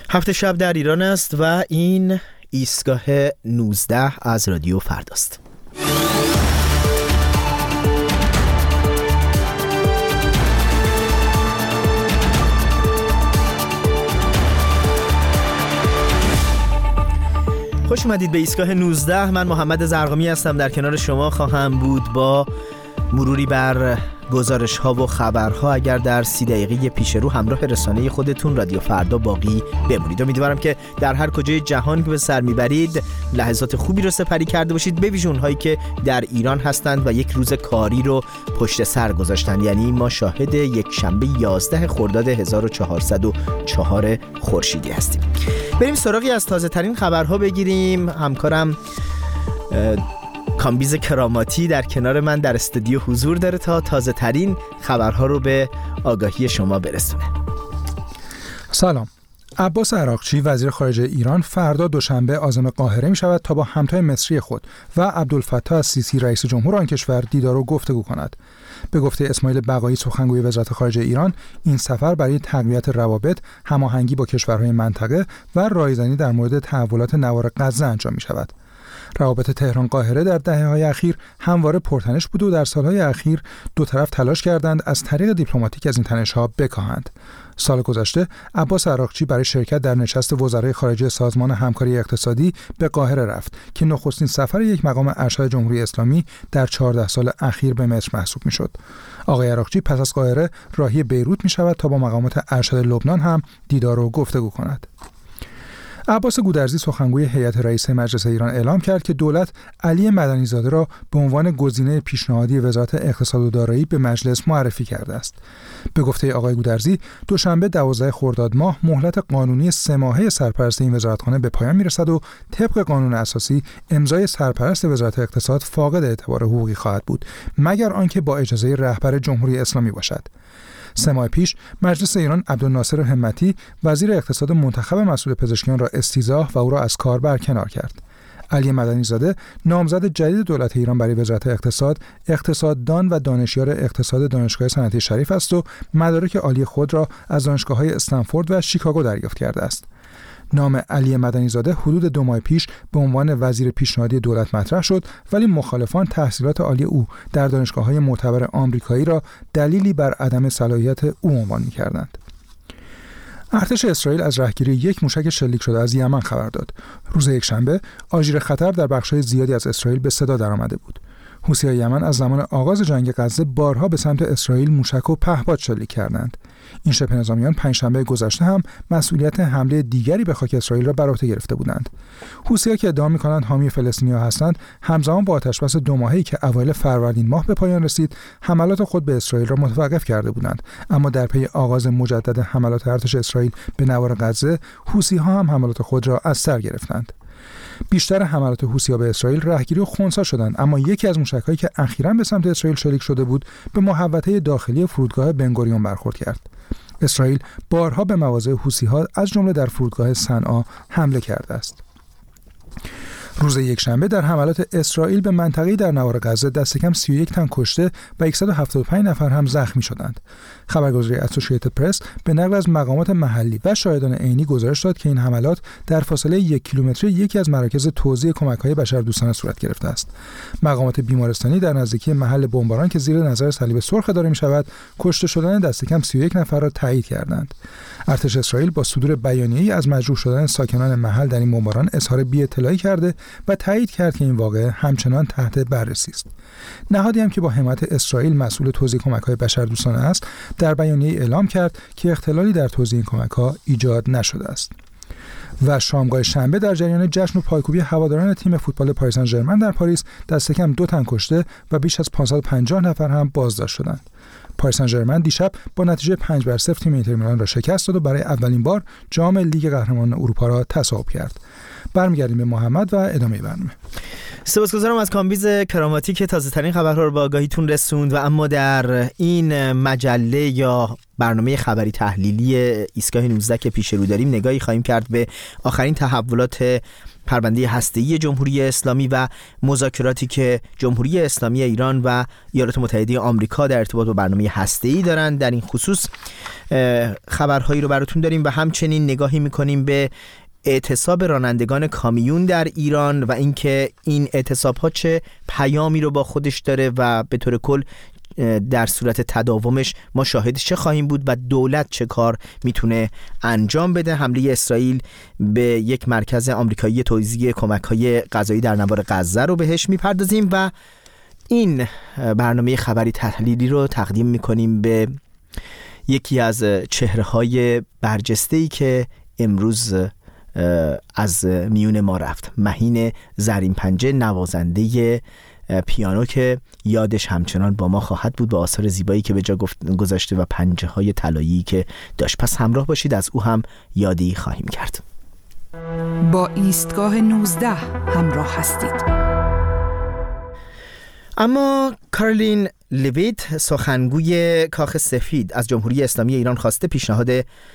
هفت شب در ایران است و این ایستگاه 19 از رادیو فرداست. خوش اومدید به ایستگاه 19. من محمد زرقامی هستم، در کنار شما خواهم بود با مروری بر گزارش ها و خبرها. اگر در 30 دقیقه پیش رو همراه رسانه خودتون رادیو فردا باقی بمونید. امیدوارم که در هر کجای جهان که به سر میبرید لحظات خوبی رو سپری کرده باشید، به ویژه اونهایی که در ایران هستند و یک روز کاری رو پشت سر گذاشتن. یعنی ما شاهد یک شنبه 11 خرداد 1404 خورشیدی هستیم. بریم سراغی از تازه ترین خبرها بگیریم. همکارم کامبیز کراماتی در کنار من در استودیو حضور داره تا تازه ترین خبرها رو به آگاهی شما برسونه. سلام. عباس عراقچی وزیر خارجه ایران فردا دوشنبه عازم قاهره می شود تا با همتای مصری خود و عبدالفتاح السیسی رئیس جمهور آن کشور دیدار و گفتگو کند. به گفته اسماعیل بقایی سخنگوی وزارت خارجه ایران، این سفر برای تقویت روابط، هماهنگی با کشورهای منطقه و رایزنی در مورد تحولات نوار غزه انجام می شود. روابط تهران قاهره در دهه‌های اخیر همواره پرتنش بود و در سالهای اخیر دو طرف تلاش کردند از طریق دیپلماتیک از این تنش‌ها بکاهند. سال گذشته عباس عراقچی برای شرکت در نشست وزرای خارجه سازمان همکاری اقتصادی به قاهره رفت که نخستین سفر یک مقام ارشد جمهوری اسلامی در 14 سال اخیر به مصر محسوب می‌شد. آقای عراقچی پس از قاهره راهی بیروت می‌شود تا با مقامات ارشد لبنان هم دیدار و گفتگو کند. عباس گودرزی سخنگوی هیئت رئیسه مجلس ایران اعلام کرد که دولت علی مدنی زاده را به عنوان گزینه پیشنهادی وزارت اقتصاد و دارایی به مجلس معرفی کرده است. به گفته آقای گودرزی، دوشنبه 12 خرداد ماه مهلت قانونی 3 ماهه سرپرست این وزارتخانه به پایان میرسد و طبق قانون اساسی امضای سرپرست وزارت اقتصاد فاقد اعتبار حقوقی خواهد بود مگر آنکه با اجازه رهبر جمهوری اسلامی باشد. 3 ماه پیش مجلس ایران عبدالناصر همتی وزیر اقتصاد منتخب مسئول پزشکیان را استیضاح و او را از کار برکنار کرد. علی مدنی زاده نامزد جدید دولت ایران برای وزارت اقتصاد، اقتصاددان و دانشیار اقتصاد دانشگاه صنعتی شریف است و مدارک عالی خود را از دانشگاه‌های استنفورد و شیکاگو دریافت کرده است. نام علی مدنی زاده حدود 2 ماه پیش به عنوان وزیر پیشنهادی دولت مطرح شد، ولی مخالفان تحصیلات عالی او در دانشگاه‌های معتبر آمریکایی را دلیلی بر عدم صلاحیت او عنوان می‌کردند. ارتش اسرائیل از رهگیری یک موشک شلیک شده از یمن خبر داد. روز یکشنبه آژیر خطر در بخش‌های زیادی از اسرائیل به صدا درآمده بود. حوثی‌های یمن از زمان آغاز جنگ غزه بارها به سمت اسرائیل موشک و پهپاد شلیک کردند. این شبه نظامیان پنجشنبه گذشته هم مسئولیت حمله دیگری به خاک اسرائیل را بر عهده گرفته بودند. حوثی‌ها که ادعا می‌کنند حامی فلسطینی‌ها هستند، همزمان با آتش‌بس 2 ماهه‌ای که اوایل فروردین ماه به پایان رسید، حملات خود به اسرائیل را متوقف کرده بودند. اما در پی آغاز مجدد حملات ارتش اسرائیل به نوار غزه، حوثی‌ها هم حملات خود را از سر گرفتند. بیشتر حملات حوثی‌ها به اسرائیل رهگیری و خنثی شدند، اما یکی از موشک‌هایی که اخیراً به سمت اسرائیل شلیک شده بود، به محوطه داخلی فرودگاه بنگوریون برخورد کرد. اسرائیل بارها به مواضع حوثی‌ها از جمله در فرودگاه صنعا حمله کرده است. روز یکشنبه در حملات اسرائیل به منطقه‌ای در نوار غزه دست کم 31 تن کشته و 175 نفر هم زخمی شدند. خبرگزاری اسوسییتد پرس به نقل از مقامات محلی و شاهدان عینی گزارش داد که این حملات در فاصله 1 کیلومتری یکی از مراکز توزیع کمک‌های بشردوستانه صورت گرفته است. مقامات بیمارستانی در نزدیکی محل بمباران که زیر نظر صلیب سرخ اداره می‌شود، کشته شدن دست کم 31 نفر را تایید کردند. ارتش اسرائیل با صدور بیانیه‌ای از مجروح شدن ساکنان محل در این بمباران اظهار بی‌اطلاعی کرده و تایید کرد که این واقعه همچنان تحت بررسی است. نهادی هم که با حمایت اسرائیل مسئول توزیع کمک‌های بشردوستانه است، در بیانیه اعلام کرد که اختلالی در توزیع این کمک‌ها ایجاد نشده است. و شامگاه شنبه در جریان جشن و پایکوبی هواداران تیم فوتبال پاریس سن ژرمن در پاریس دست کم 2 تن کشته و بیش از 550 نفر هم بازداشت شدند. پاریس سن ژرمن دیشب با نتیجه 5-0 تیم اینتر میلان را شکست داد و برای اولین بار جام لیگ قهرمانان اروپا را تصاحب کرد. برمیگردیم به محمد و ادامه برنامه. سپاسگزارم از کامبیز کراماتی که تازه ترین خبرها رو به آگاهیتون رسوند. و اما در این مجله یا برنامه خبری تحلیلی ایستگاه 19 که پیش رو داریم نگاهی خواهیم کرد به آخرین تحولات پرونده هسته‌ای جمهوری اسلامی و مذاکراتی که جمهوری اسلامی ایران و ایالات متحده آمریکا در ارتباط با برنامه هسته‌ای دارند. در این خصوص خبرهایی رو براتون داریم و همچنین نگاهی می‌کنیم به اعتصاب رانندگان کامیون در ایران و اینکه این اعتصاب‌ها چه پیامی رو با خودش داره و به طور کل در صورت تداومش ما شاهدش چه خواهیم بود و دولت چه کار میتونه انجام بده. حمله اسرائیل به یک مرکز آمریکایی توزیع کمک‌های غذایی در نوار غزه رو بهش میپردازیم و این برنامه خبری تحلیلی رو تقدیم میکنیم به یکی از چهره‌های برجسته‌ای که امروز از میون ما رفت، مهین زرین پنجه، نوازنده پیانو که یادش همچنان با ما خواهد بود با آثار زیبایی که به جا گذاشته و پنجه های طلایی که داشت. پس همراه باشید، از او هم یادی خواهیم کرد. با ایستگاه 19 همراه هستید. اما کارولین لویت، سخنگوی کاخ سفید، از جمهوری اسلامی ایران خواسته پیشنهاد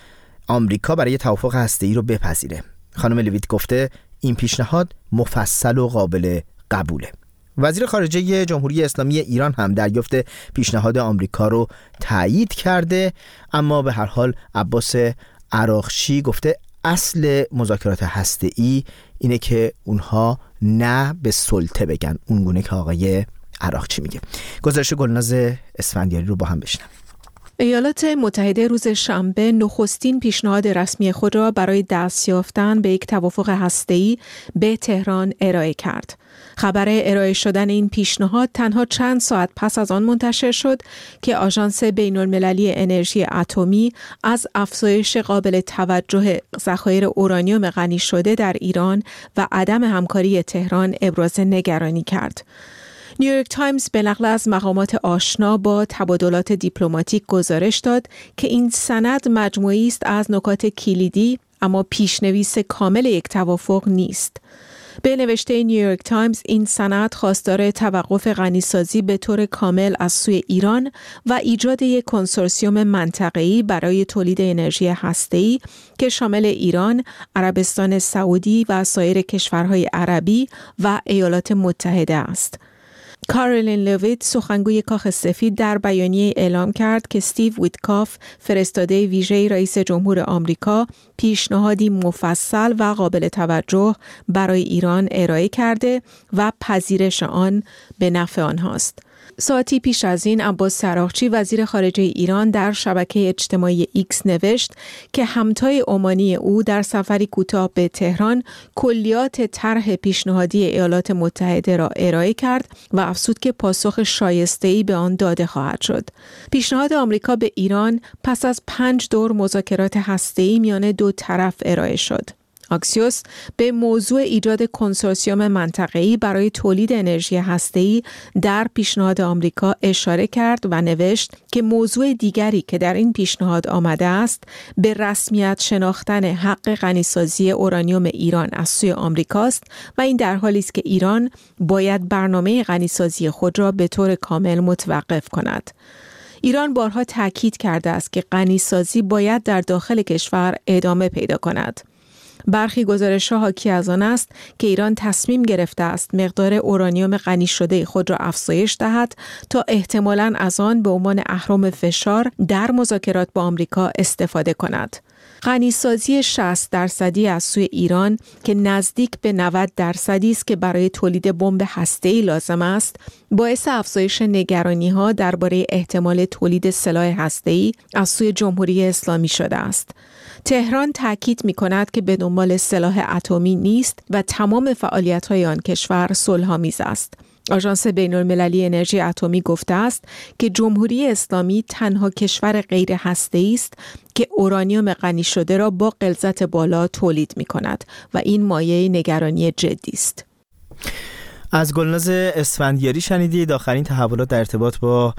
آمریکا برای توافق هسته‌ای رو بپذیره. خانم لویت گفته این پیشنهاد مفصل و قابل قبوله. وزیر خارجه جمهوری اسلامی ایران هم دریافت پیشنهاد آمریکا رو تایید کرده، اما به هر حال عباس عراقچی گفته اصل مذاکرات هسته‌ای اینه که اونها نه به سلطه بگن، اونگونه که آقای عراقچی میگه. گزارش گلناز اسفندیاری رو با هم بشنویم. ایالات متحده روز شنبه نخستین پیشنهاد رسمی خود را برای دست یافتن به یک توافق هسته‌ای به تهران ارائه کرد. خبر ارائه شدن این پیشنهاد تنها چند ساعت پس از آن منتشر شد که آژانس بین‌المللی انرژی اتمی از افزایش قابل توجه ذخایر اورانیوم غنی شده در ایران و عدم همکاری تهران ابراز نگرانی کرد. نیویورک تایمز به نقل از مقامات آشنا با تبادلات دیپلماتیک گزارش داد که این سند مجموعی است از نکات کلیدی اما پیشنویس کامل یک توافق نیست. به نوشته نیویورک تایمز این سند خواستار توقف غنیسازی به طور کامل از سوی ایران و ایجاد یک کنسورسیوم منطقه‌ای برای تولید انرژی هسته‌ای که شامل ایران، عربستان سعودی و سایر کشورهای عربی و ایالات متحده است. کارولین لویت، سخنگوی کاخ سفید، در بیانیه اعلام کرد که استیو ویتکاف، فرستاده ویژه رئیس جمهور آمریکا، پیشنهادی مفصل و قابل توجه برای ایران ارائه کرده و پذیرش آن به نفع آنهاست. ساعتی پیش از این عباس عراقچی، وزیر خارجه ایران، در شبکه اجتماعی ایکس نوشت که همتای عمانی او در سفری کوتاه به تهران کلیات طرح پیشنهادی ایالات متحده را ارائه کرد و افزود که پاسخ شایسته‌ای به آن داده خواهد شد. پیشنهاد آمریکا به ایران پس از 5 دور مذاکرات هسته‌ای میان دو طرف ارائه شد. آکسیوس به موضوع ایجاد کنسورسیوم منطقه‌ای برای تولید انرژی هسته‌ای در پیشنهاد آمریکا اشاره کرد و نوشت که موضوع دیگری که در این پیشنهاد آمده است به رسمیت شناختن حق غنیسازی اورانیوم ایران از سوی آمریکاست و این در حالی است که ایران باید برنامه غنیسازی خود را به طور کامل متوقف کند. ایران بارها تاکید کرده است که غنیسازی باید در داخل کشور ادامه پیدا کند. برخی گزارش‌ها حاکی از آن است که ایران تصمیم گرفته است مقدار اورانیوم غنی شده خود را افزایش دهد تا احتمالاً از آن به عنوان اهرم فشار در مذاکرات با آمریکا استفاده کند. غنیسازی 60% از سوی ایران که نزدیک به 90% است که برای تولید بمب هسته‌ای لازم است، باعث افزایش نگرانی‌ها درباره احتمال تولید سلاح هسته‌ای از سوی جمهوری اسلامی شده است. تهران تاکید می‌کند که به دنبال سلاح اتمی نیست و تمام فعالیت‌های آن کشور صلح‌آمیز است. آژانس بین‌المللی انرژی اتمی گفته است که جمهوری اسلامی تنها کشور غیر هسته‌ای است که اورانیوم غنی شده را با غلظت بالا تولید می‌کند و این مایه نگرانی جدی است. از گلناز اسفندیاری شنیدید آخرین تحولات در ارتباط با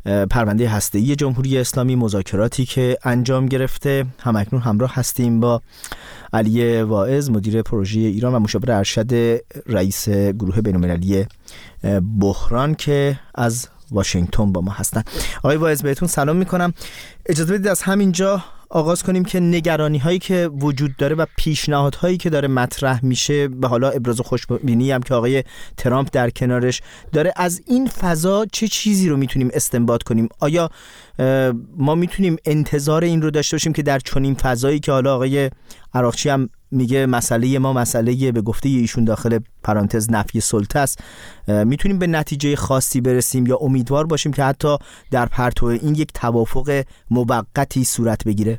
پرونده هسته‌ای جمهوری اسلامی، مذاکراتی که انجام گرفته. همکنون همراه هستیم با علی واعظ، مدیر پروژه ایران و مشاور ارشد رئیس گروه بین‌المللی بحران که از واشنگتن با ما هستن. آقای واعظ بهتون سلام میکنم. اجازه بدید از همینجا آغاز کنیم که نگرانی هایی که وجود داره و پیشنهادهایی که داره مطرح میشه، به حالا ابراز خوشبینی هم که آقای ترامپ در کنارش داره، از این فضا چه چیزی رو میتونیم استنباط کنیم؟ آیا ما میتونیم انتظار این رو داشته باشیم که در چنین فضایی که حالا آقای عراقچی هم میگه مسئله ما مسئله به گفته ایشون داخل پرانتز نفی سلطه است، میتونیم به نتیجه خاصی برسیم یا امیدوار باشیم که حتی در پرتو این یک توافق موقتی صورت بگیره؟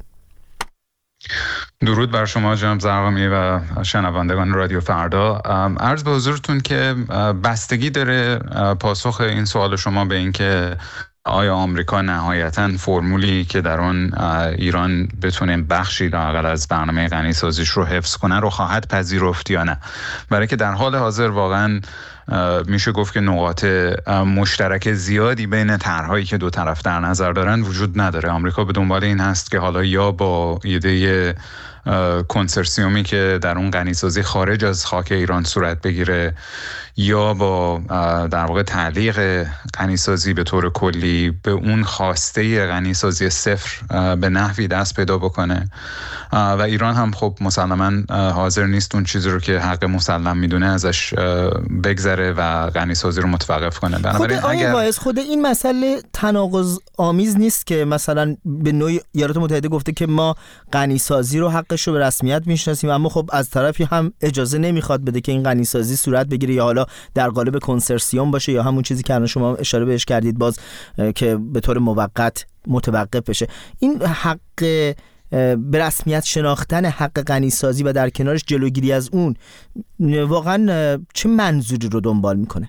درود بر شما جناب زرقامی و شنوندگان رادیو فردا. عرض به حضورتون که بستگی داره پاسخ این سوال شما به این که آیا آمریکا نهایتاً فرمولی که در آن ایران بتونه بخشی لااقل از برنامه غنی‌سازیش رو حفظ کنه رو خواهد پذیرفت یا نه؟ برای که در حال حاضر واقعاً میشه گفت که نقاط مشترک زیادی بین طرحهایی که دو طرف در نظر دارن وجود نداره. آمریکا به دنبال این هست که حالا یا با ایده کنسرسیومی که در اون غنی‌سازی خارج از خاک ایران صورت بگیره یا با در واقع تعلیق غنی‌سازی به طور کلی به اون خواسته غنی‌سازی صفر به نحوی دست پیدا بکنه و ایران هم خب مسلماً حاضر نیست اون چیزی رو که حق مسلم میدونه ازش بگذره و غنی‌سازی رو متوقف کنه. بنابراین خود این مسئله تناقض آمیز نیست که مثلا به نوعی ایالات متحده گفته که ما غنی‌سازی رو حقش رو به رسمیت میشناسیم، اما خب از طرفی هم اجازه نمیخواد بده که این غنی‌سازی صورت بگیره یا حالا در قالب کنسرسیوم باشه یا همون چیزی که الان شما اشاره بهش کردید باز که به طور موقت متوقف بشه. این حق به رسمیت شناختن حق غنی‌سازی و در کنارش جلوگیری از اون واقعا چه منظوری رو دنبال میکنه؟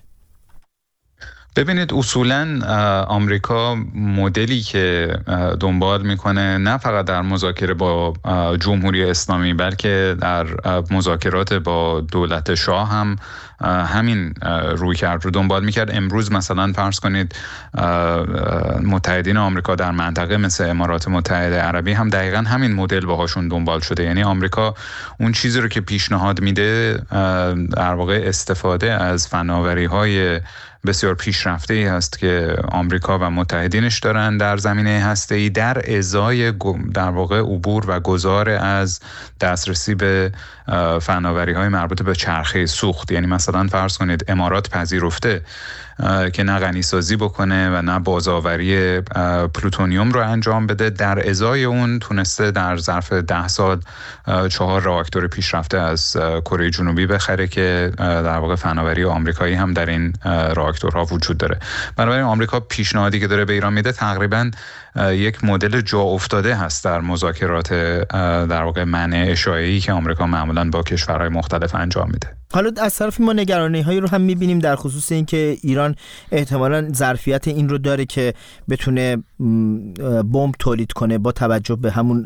ببینید اصولاً آمریکا مدلی که دنبال میکنه نه فقط در مذاکره با جمهوری اسلامی بلکه در مذاکرات با دولت شاه هم همین رویکرد رو دنبال میکرد. امروز مثلا فرض کنید متحدین آمریکا در منطقه مثل امارات متحده عربی هم دقیقاً همین مدل باهاشون دنبال شده. یعنی آمریکا اون چیزی رو که پیشنهاد میده در واقع استفاده از فناوری‌های بسیار پیشرفته‌ای هست که آمریکا و متحدینش دارن در زمینه هسته‌ای در ازای در واقع عبور و گذار از دسترسی به فناوری‌های مربوط به چرخه سوخت. یعنی مثلا فرض کنید امارات پذیرفته که نه غنی‌سازی بکنه و نه بازآوری پلوتونیوم رو انجام بده، در ازای اون تونسته در ظرف 10 سال 4 راکتور پیشرفته از کره جنوبی بخره که در واقع فناوری آمریکایی هم در این راکتورها وجود داره. بنابراین آمریکا پیشنهادی که داره به ایران میده تقریباً یک مدل جا افتاده هست در مذاکرات در واقع منع اشاعه‌ای که آمریکا معمولاً با کشورهای مختلف انجام میده. حالا از طرف ما نگرانی‌هایی رو هم می‌بینیم در خصوص اینکه ایران احتمالاً ظرفیت این رو داره که بتونه بمب تولید کنه با توجه به همون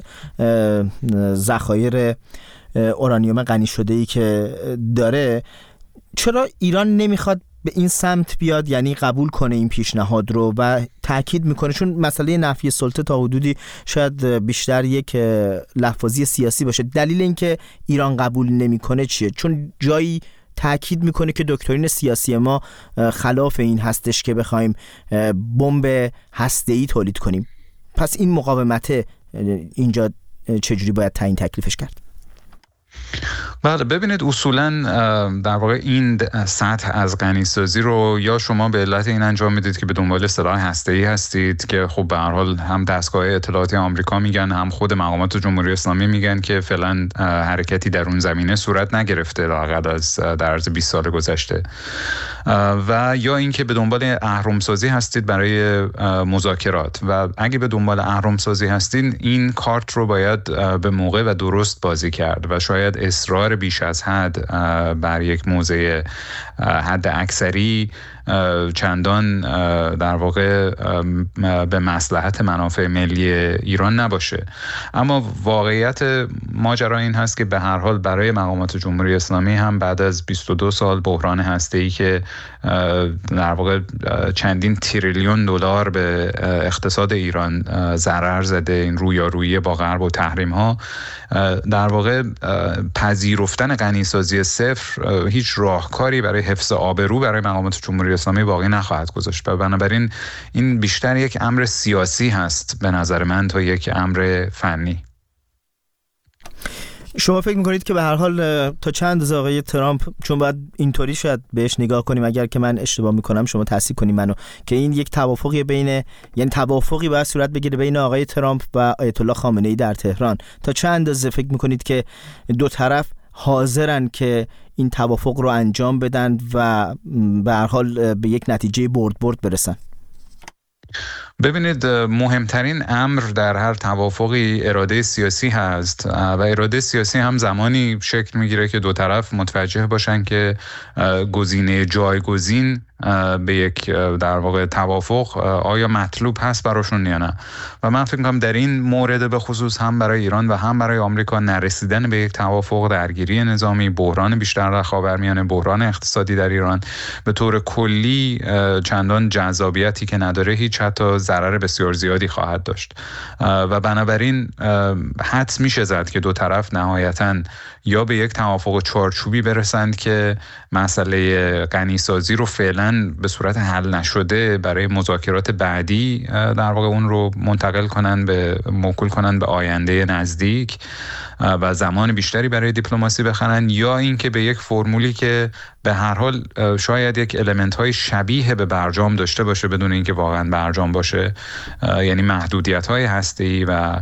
ذخایر اورانیوم غنی شده‌ای که داره. چرا ایران نمیخواد به این سمت بیاد، یعنی قبول کنه این پیشنهاد رو و تاکید میکنه؟ چون مسئله نفی سلطه تا حدودی شاید بیشتر یک لفاظی سیاسی باشه. دلیل اینکه ایران قبول نمیکنه چیه؟ چون جایی تاکید میکنه که دکترین سیاسی ما خلاف این هستش که بخوایم بمب هسته‌ای تولید کنیم. پس این مقاومت اینجا چجوری باید تعیین تکلیفش کرد؟ بله ببینید اصولاً در واقع این سطح از غنی‌سازی رو یا شما به علت این انجام میدید که به دنبال سلاح هسته‌ای هستید که خب به هر حال هم دستگاه اطلاعاتی آمریکا میگن هم خود مقامات جمهوری اسلامی میگن که فعلا حرکتی در اون زمینه صورت نگرفته لااقل از در عرض 20 سال گذشته، و یا اینکه به دنبال اهرم‌سازی هستید برای مذاکرات. و اگه به دنبال اهرم‌سازی هستید این کارت رو باید به موقع و درست بازی کرد و شاید اصرار بیش از حد بر یک موضع حد اکثری چندان در واقع به مصلحت منافع ملی ایران نباشه. اما واقعیت ماجرا این هست که به هر حال برای مقامات جمهوری اسلامی هم بعد از 22 سال بحران هسته‌ای که در واقع چندین تریلیون دلار به اقتصاد ایران ضرر زده، این رویارویی با غرب و تحریم ها، در واقع پذیرفتن غنیسازی صفر هیچ راهکاری برای حفظ آبرو برای مقامات جمهوری اسلامی باقی نخواهد گذاشت و بنابراین این بیشتر یک امر سیاسی هست به نظر من تا یک امر فنی. شما فکر میکنید که به هر حال تا چند اندازه آقای ترامپ، چون باید اینطوری شاید بهش نگاه کنیم، اگر که من اشتباه میکنم شما تصحیح کنید منو، که این یک توافقی بین، یعنی توافقی باید صورت بگیره بین آقای ترامپ و آیت الله خامنه‌ای در تهران، تا چند اندازه فکر میکنید که دو طرف حاضرن که این توافق رو انجام بدن و به هر حال به یک نتیجه برد برسن؟ ببینید، مهمترین امر در هر توافقی اراده سیاسی هست و اراده سیاسی هم زمانی شکل میگیره که دو طرف متوجه باشن که گزینه جایگزین به یک در واقع توافق آیا مطلوب هست براشون یا نه. و من فکر می‌کنم در این مورد به خصوص هم برای ایران و هم برای آمریکا نرسیدن به یک توافق، درگیری نظامی، بحران بیشتر در خاورمیانه، بحران اقتصادی در ایران به طور کلی چندان جذابیتی که نداره، هیچ حتی ضرر بسیار زیادی خواهد داشت و بنابراین حدس میشه زد که دو طرف نهایتاً یا به یک توافق چارچوبی برسند که مسئله غنیسازی رو فعلا به صورت حل نشده برای مذاکرات بعدی در واقع اون رو موکول کنن به آینده نزدیک و زمان بیشتری برای دیپلماسی بخرن، یا اینکه به یک فرمولی که به هر حال شاید یک المنت‌های شبیه به برجام داشته باشه بدون اینکه واقعا برجام باشه، یعنی محدودیت‌های هسته‌ای و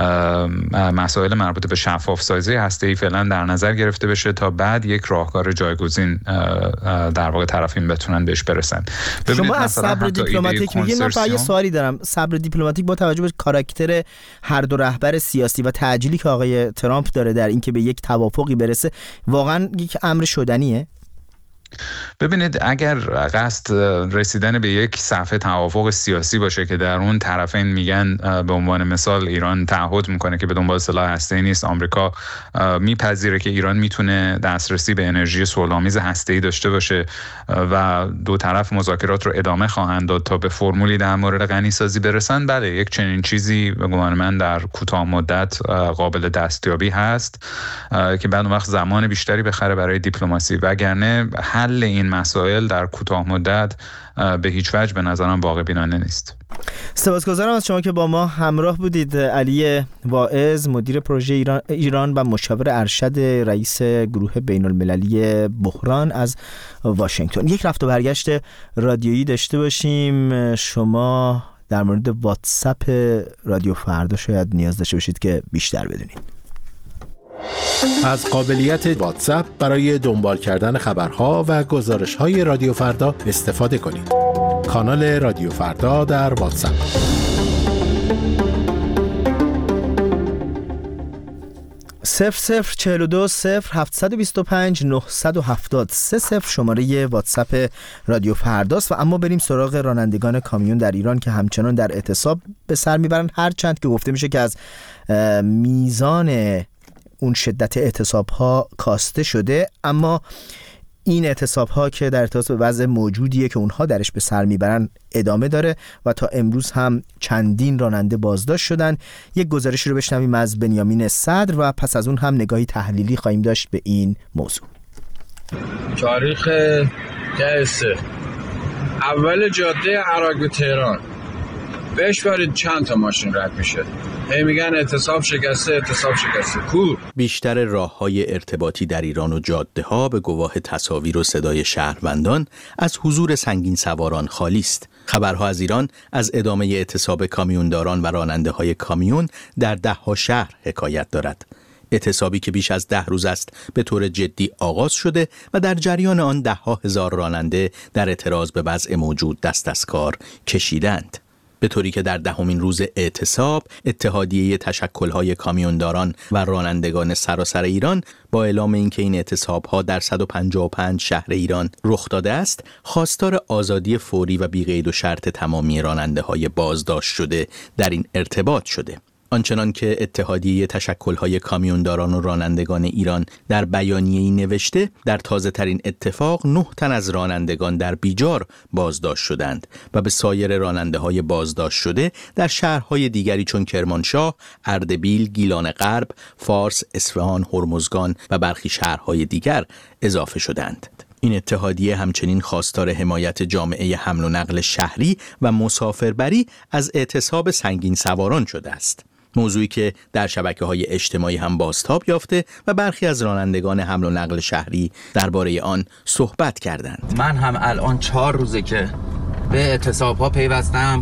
مسائل مربوط به شفاف سازی هسته‌ای فعلا در نظر گرفته بشه تا بعد یک راهکار جایگزین در واقع طرفین بتونن بهش برسن. شما از صبر دیپلماتیک میگین، من فقط یه سوالی دارم. صبر دیپلماتیک با توجه به کاراکتر هر دو رهبر سیاسی و تعجیلی که آقای ترامپ داره در اینکه به یک توافقی برسه، واقعا یک امر شدنیه؟ ببینید، اگر قصد رسیدن به یک صفحه توافق سیاسی باشه که در اون طرفین میگن، به عنوان مثال ایران تعهد میکنه که به دنبال سلاح هسته‌ای نیست، آمریکا میپذیره که ایران میتونه دسترسی به انرژی صلح‌آمیز هسته‌ای داشته باشه و دو طرف مذاکرات رو ادامه خواهند داد تا به فرمولی در مورد غنیسازی برسن، بله یک چنین چیزی به گمان من در کوتاه مدت قابل دستیابی هست که بعد اون وقت زمان بیشتری بخره برای دیپلماسی، وگرنه حل این مسائل در کوتاه مدت به هیچ وجه به نظرم واقع بینانه نیست. سپاسگزارم از شما که با ما همراه بودید. علی واعظ، مدیر پروژه ایران و مشاور ارشد رئیس گروه بین المللی بحران از واشنگتن. یک رفت و برگشت رادیویی داشته باشیم. شما در مورد واتساپ رادیو فردا شاید نیاز داشته باشید که بیشتر بدونید. از قابلیت واتساپ برای دنبال کردن خبرها و گزارش‌های رادیو فردا استفاده کنید. کانال رادیو فردا در واتساپ. صفر 42 0725 970 30 شماره واتساپ رادیو فرداست. و اما بریم سراغ رانندگان کامیون در ایران که همچنان در اعتصاب به سر میبرن، هرچند که گفته میشه که از میزان اون شدت اعتصاب ها کاسته شده، اما این اعتصاب ها که در ارتباط به وضع موجودیه که اونها درش به سر میبرن ادامه داره و تا امروز هم چندین راننده بازداشت شدن. یک گزارشی رو بشنویم از بنیامین صدر و پس از اون هم نگاهی تحلیلی خواهیم داشت به این موضوع. تاریخ 10 اول جاده عراق به تهران بهش برید چند تا ماشین رد میشه، میگن اعتصاب شکسته کور. بیشتر راه‌های ارتباطی در ایران و جاده‌ها به گواه تصاویر و صدای شهروندان از حضور سنگین سواران خالی است. خبرها از ایران از ادامه اعتصاب کامیونداران و راننده‌های کامیون در 10 شهر حکایت دارد. اعتصابی که بیش از 10 روز است به طور جدی آغاز شده و در جریان آن 10,000 راننده در اعتراض به وضع موجود دست از کار کشیدند. به طوری که در 10مین روز اعتصاب اتحادیه تشکل‌های کامیونداران و رانندگان سراسر ایران با اعلام اینکه این اعتصاب‌ها در 155 شهر ایران رخ داده است، خواستار آزادی فوری و بی‌قید و شرط تمامی راننده‌های بازداشت شده در این ارتباط شده. آنچنان که اتحادیه تشکل‌های کامیونداران و رانندگان ایران در بیانیه‌ای نوشته، در تازه‌ترین اتفاق 9 تن از رانندگان در بیجار بازداشت شدند و به سایر راننده‌های بازداشت شده در شهرهای دیگری چون کرمانشاه، اردبیل، گیلان غرب، فارس، اصفهان، هرمزگان و برخی شهرهای دیگر اضافه شدند. این اتحادیه همچنین خواستار حمایت جامعه حمل و نقل شهری و مسافربری از اعتصاب سنگین سواران شده است. موضوعی که در شبکه‌های اجتماعی هم بازتاب یافته و برخی از رانندگان حمل و نقل شهری درباره آن صحبت کردند. من هم الان 4 روزه که به اعتصاب‌ها پیوستم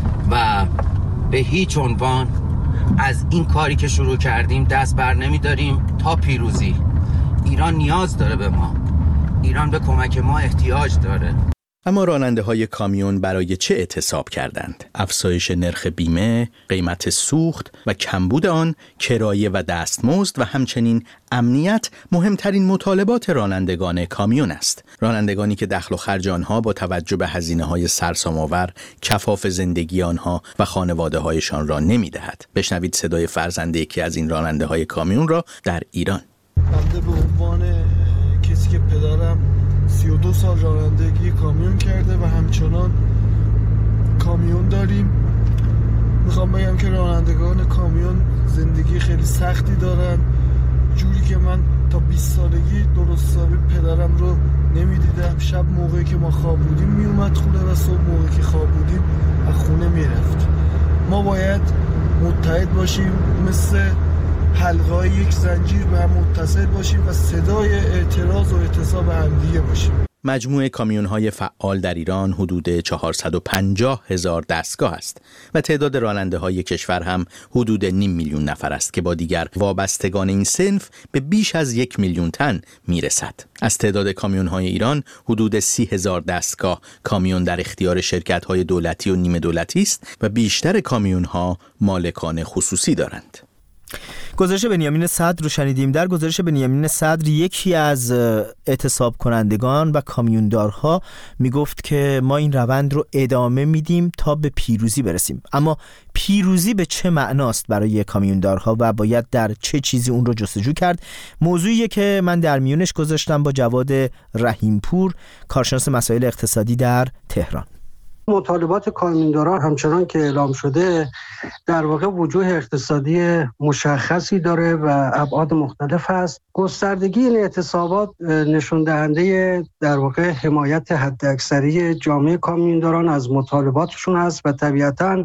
و به هیچ عنوان از این کاری که شروع کردیم دست بر نمی‌داریم تا پیروزی. ایران نیاز داره به ما. ایران به کمک ما احتیاج داره. اما راننده‌های کامیون برای چه اعتصاب کردند؟ افزایش نرخ بیمه، قیمت سوخت و کمبود آن، کرایه و دستمزد و همچنین امنیت مهمترین مطالبات رانندگان کامیون است. رانندگانی که دخل و خرج آنها با توجه به هزینه‌های سرسام‌آور کفاف زندگی آنها و خانواده‌هایشان را نمی‌دهد. بشنوید صدای فرزند یکی از این راننده‌های کامیون را در ایران. بنده به عنوان کسی که پدرم 32 سال رانندگی کامیون کرده و همچنان کامیون داریم، میخوام بگم که رانندگان کامیون زندگی خیلی سختی دارن، جوری که من تا 20 سالگی درست حسابی پدرم رو نمیدیدم. شب موقعی که ما خواب بودیم میومد خونه و صبح موقعی که خواب بودیم از خونه میرفت. ما باید متحد باشیم، مثل حلقه‌های یک زنجیر به هم متصل باشیم و صدای اعتراض و اعتصاب همدیگه باشیم. مجموع کامیون‌های فعال در ایران حدود 450,000 دستگاه است و تعداد راننده‌های کشور هم حدود 500,000 نفر است که با دیگر وابستگان این صنف به بیش از 1,000,000 تن میرسد. از تعداد کامیون‌های ایران حدود 30,000 دستگاه کامیون در اختیار شرکت‌های دولتی و نیمه دولتی است و بیشتر کامیون‌ها مالکان خصوصی دارند. گزارش بنیامین صدر رو شنیدیم. در گزارش بنیامین صدر یکی از اعتصاب کنندگان و کامیوندارها میگفت که ما این روند رو ادامه میدیم تا به پیروزی برسیم. اما پیروزی به چه معناست برای کامیوندارها و باید در چه چیزی اون رو جستجو کرد؟ موضوعیه که من در میونش گذاشتم با جواد رحیمپور، کارشناس مسائل اقتصادی در تهران. مطالبات کامیونداران همچنان که اعلام شده در واقع وجوه اقتصادی مشخصی داره و ابعاد مختلف است. گستردگی این اعتصابات نشون دهنده در واقع حمایت حداکثری جامعه کامیونداران از مطالباتشون است و طبیعتاً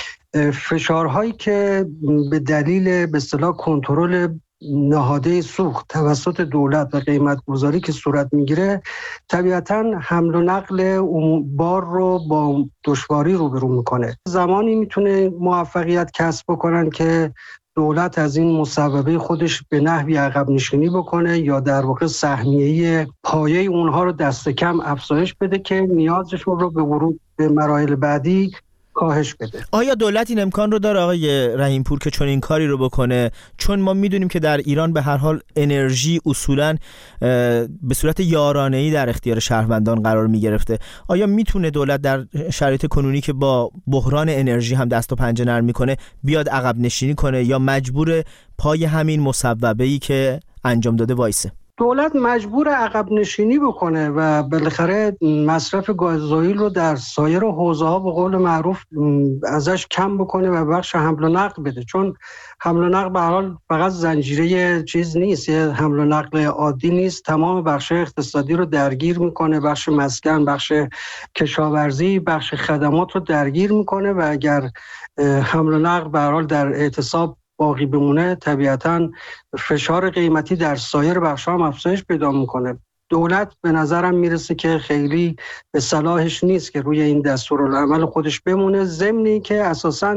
فشارهایی که به دلیل به اصطلاح کنترل نهاده سوخت توسط دولت و قیمت گذاری که صورت میگیره، طبیعتاً حمل و نقل بار رو با دشواری روبرو میکنه. زمانی میتونه موفقیت کسب بکنن که دولت از این مصوبه خودش به نحوی عقب نشینی بکنه یا در واقع سهمیه پایه اونها رو دست کم افزایش بده که نیازشون رو به ورود به مراحل بعدی کاهش بده. آیا دولت این امکان رو داره آقای رحیمپور که چون این کاری رو بکنه؟ چون ما میدونیم که در ایران به هر حال انرژی اصولاً به صورت یارانه‌ای در اختیار شهروندان قرار میگرفته. آیا میتونه دولت در شرایط کنونی که با بحران انرژی هم دست و پنجه نرم میکنه بیاد عقب نشینی کنه یا مجبور پای همین مصوبه‌ای که انجام داده وایسه؟ دولت مجبور عقب نشینی بکنه و بالاخره مصرف گازوئیل رو در سایر حوزه‌ها به قول معروف ازش کم بکنه و بخش حمل و نقل بده، چون حمل و نقل به هر حال فقط زنجیره چیز نیست، یه حمل و نقل عادی نیست، تمام بخش اقتصادی رو درگیر میکنه، بخش مسکن، بخش کشاورزی، بخش خدمات رو درگیر میکنه و اگر حمل و نقل به هر حال در اعتصاب باقی بمونه طبیعتاً فشار قیمتی در سایر بخش‌ها هم افزایش پیدا میکنه. دولت به نظرم میرسه که خیلی به صلاحش نیست که روی این دستورالعمل خودش بمونه، ضمنی که اساساً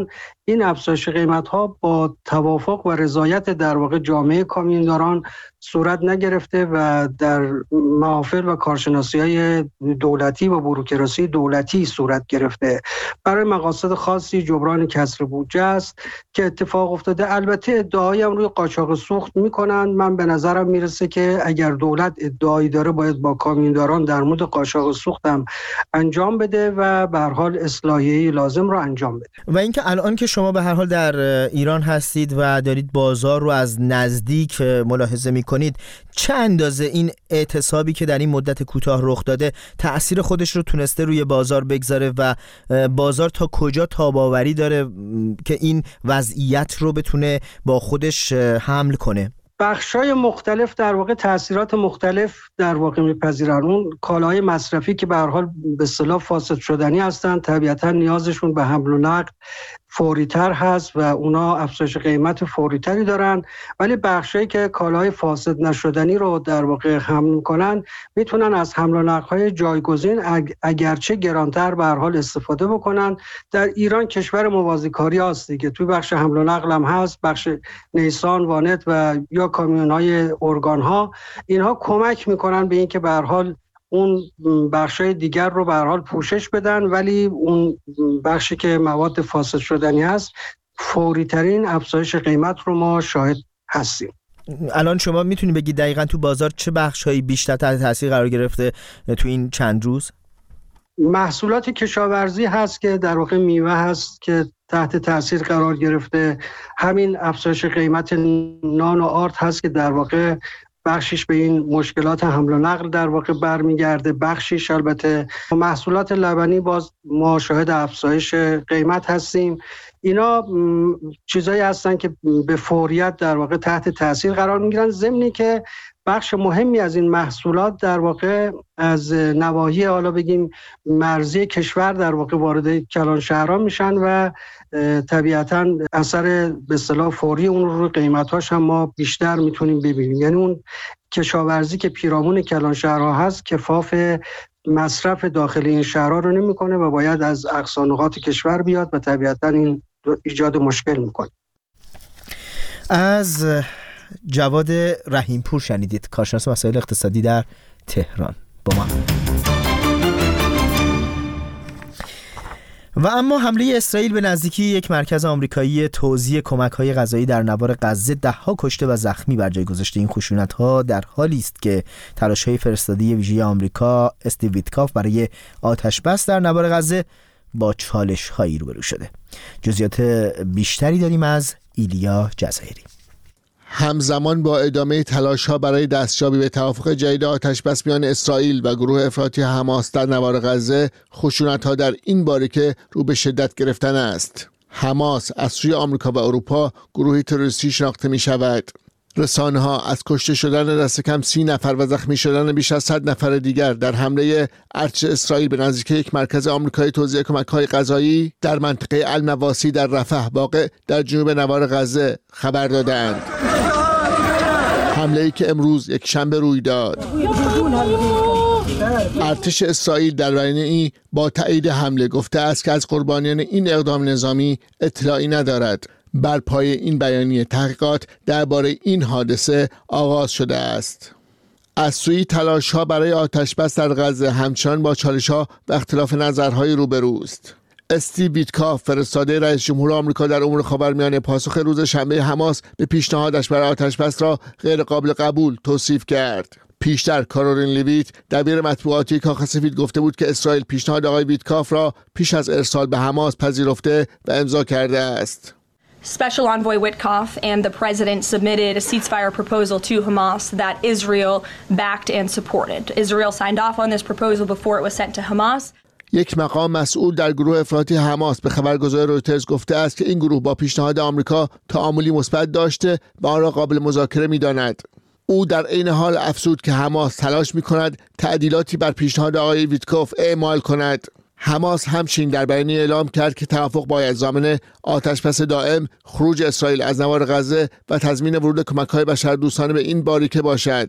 این افزایش قیمت‌ها با توافق و رضایت در واقع جامعه کامیونداران صورت نگرفته و در محافل و کارشناسی‌های دولتی و بوروکراسی دولتی صورت گرفته. برای مقاصد خاصی جبران کسر بودجه است که اتفاق افتاده. البته ادعایی هم روی قاچاق سوخت میکنن. من به نظرم میرسه که اگر دولت ادعایی داره باید با کامیونداران در مورد قاچاق سوخت هم انجام بده و به هر حال اصلاحیه لازم رو انجام بده. و اینکه الان که شما به هر حال در ایران هستید و دارید بازار رو از نزدیک ملاحظه میکنید، چه اندازه این اعتصابی که در این مدت کوتاه رخ داده تأثیر خودش رو تونسته روی بازار بگذاره و بازار تا کجا تاب‌آوری داره که این وضعیت رو بتونه با خودش حمل کنه؟ بخشای مختلف در واقع تأثیرات مختلف در واقع میپذیرن. اون کالاهای مصرفی که به هر حال به اصطلاح فاسد شدنی هستن، طبیعتا نیازشون به حمل و نقل فوری‌تر هست و اونا افزایش قیمت فوری‌تری دارن، ولی بخشایی که کالاهای فاسد نشدنی رو در واقع حمل میکنن میتونن از حمل و نقل‌های جایگزین اگرچه گرانتر به هر حال استفاده بکنن. در ایران کشور موازیکاری هست دیگه، توی بخش حمل و نقل هم هست، بخش نیسان، وانت و یا کامیون‌های ارگان‌ها، اینها کمک میکنن به اینکه به هر حال اون بخشای دیگر رو به هر حال پوشش بدن، ولی اون بخشی که مواد فاسد شدنی هست فوری ترین افزایش قیمت رو ما شاهد هستیم. الان شما میتونی بگی دقیقاً تو بازار چه بخشایی بیشتر تحت تاثیر قرار گرفته تو این چند روز؟ محصولات کشاورزی هست که در واقع میوه هست که تحت تاثیر قرار گرفته. همین افزایش قیمت نان و آرد هست که در واقع بخشش به این مشکلات حمل و نقل در واقع برمیگرده، بخشش البته محصولات لبنی باز ما شاهد افزایش قیمت هستیم. اینا چیزایی هستن که به فوریت در واقع تحت تاثیر قرار میگیرن، ضمنی که بخش مهمی از این محصولات در واقع از نواحی حالا بگیم مرزی کشور در واقع وارد کلان شهرها میشن و طبیعتاً اثر به اصطلاح فوری اون رو قیمتاش هم ما بیشتر میتونیم ببینیم. یعنی اون کشاورزی که پیرامون کلان شهرها هست کفاف مصرف داخل این شهرها رو نمیکنه و باید از اقصا نقاط کشور بیاد و طبیعتاً این ایجاد مشکل میکنه. از جواد رحیمپور شنیدید، کارشناس مسائل اقتصادی در تهران با ما. و اما حمله اسرائیل به نزدیکی یک مرکز آمریکایی توزیع کمک‌های غذایی در نوار غزه 10 کشته و زخمی بر جای گذاشته. این خشونت‌ها در حالی است که تلاش‌های فرستاده ویژه آمریکا استیو ویتکاف برای آتش‌بس در نوار غزه با چالش‌هایی روبرو شده. جزئیات بیشتری داریم از ایلیا جزایری. همزمان با ادامه تلاش‌ها برای دستیابی به توافق جدید آتش‌بس میان اسرائیل و گروه افراطی حماس در نوار غزه، خشونت‌ها در این باریکه رو به شدت گرفتن است. حماس از سوی آمریکا و اروپا گروهی تروریستی شناخته می‌شود. رسانه‌ها از کشته شدن دست کم 30 نفر و زخمی شدن بیش از 100 نفر دیگر در حمله ارتش اسرائیل به نزدیکی یک مرکز آمریکایی توزیع کمک‌های غذایی در منطقه النواسی در رفح واقع در جنوب نوار غزه خبر دادند. حمله‌ای که امروز یک شنبه روی داد. ارتش اسرائیل در بیانیه‌ای با تایید حمله گفته است که از قربانیان این اقدام نظامی اطلاعی ندارد. بر پایه این بیانیه تحقیقات درباره این حادثه آغاز شده است. از سوی تلاش‌ها برای آتش‌بس در غزه همچنان با چالش‌ها و اختلاف نظرهای روبروست. استیو ویتکاف فرستاده رئیس جمهور آمریکا در امور خاورمیانه پاسخ روز شنبه حماس به پیشنهادش برای آتش‌بس را غیر قابل قبول توصیف کرد. پیشتر کارولین لیویت دبیر مطبوعاتی کاخ سفید گفته بود که اسرائیل پیشنهاد آقای ویتکاف را پیش از ارسال به حماس پذیرفته و امضا کرده است. Special Envoy Witkoff and the President submitted a ceasefire proposal to Hamas that Israel backed and supported. Israel signed off on this proposal before it was sent to Hamas. یک مقام مسئول در گروه افراطی حماس به خبرگزاری رویترز گفته است که این گروه با پیشنهاد آمریکا تعاملی مثبت داشته و آن را قابل مذاکره می‌داند. او در عین حال افزود که حماس تلاش می‌کند تعدیلاتی بر پیشنهاد آقای ویتکوف اعمال کند. حماس همچنین در بیانیه اعلام کرد که توافق باید ضامن آتش‌بس دائم، خروج اسرائیل از نوار غزه و تضمین ورود کمک‌های بشردوستانه به این باریکه باشد.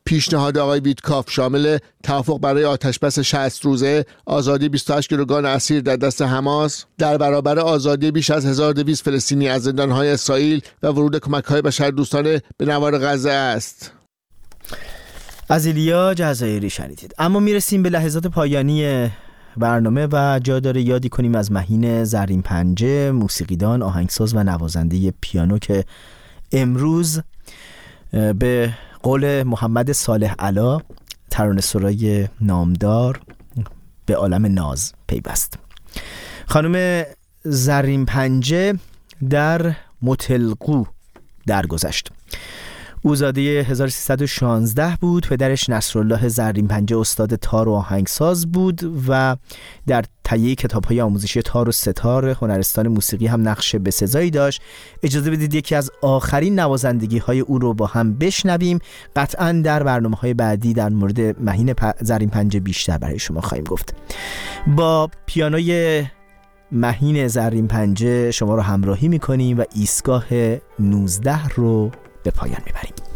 پیشنهاد آقای ویتکاف شامل توافق برای آتشبس 60 روزه، آزادی 28 گروگان اسیر در دست حماس در برابر آزادی بیش از 1200 فلسطینی از زندان‌های اسرائیل و ورود کمک‌های بشردوستانه به نوار غزه است. از ایلیا جزایری شنیدید. اما میرسیم به لحظات پایانی برنامه و جا داره یادی کنیم از مهین زرین پنجه، موسیقیدان، آهنگساز و نوازنده پیانو که امروز به قول محمد صالح علا، ترانه‌سرای نامدار، به عالم ناز پیوست. خانم زرین پنجه در متلقو درگذشت. او زاده 1316 بود. پدرش نصرالله زرین پنجه استاد تار و آهنگساز بود و در تهیه کتاب‌های آموزشی تار و ستار هنرستان موسیقی هم نقش بسزایی داشت. اجازه بدید یکی از آخرین نوازندگی‌های او رو با هم بشنویم. قطعاً در برنامه‌های بعدی در مورد مهین زرین پنجه بیشتر برای شما خواهیم گفت. با پیانوی مهین زرین پنجه شما رو همراهی می‌کنیم و ایستگاه 19 رو به پایان میبریم.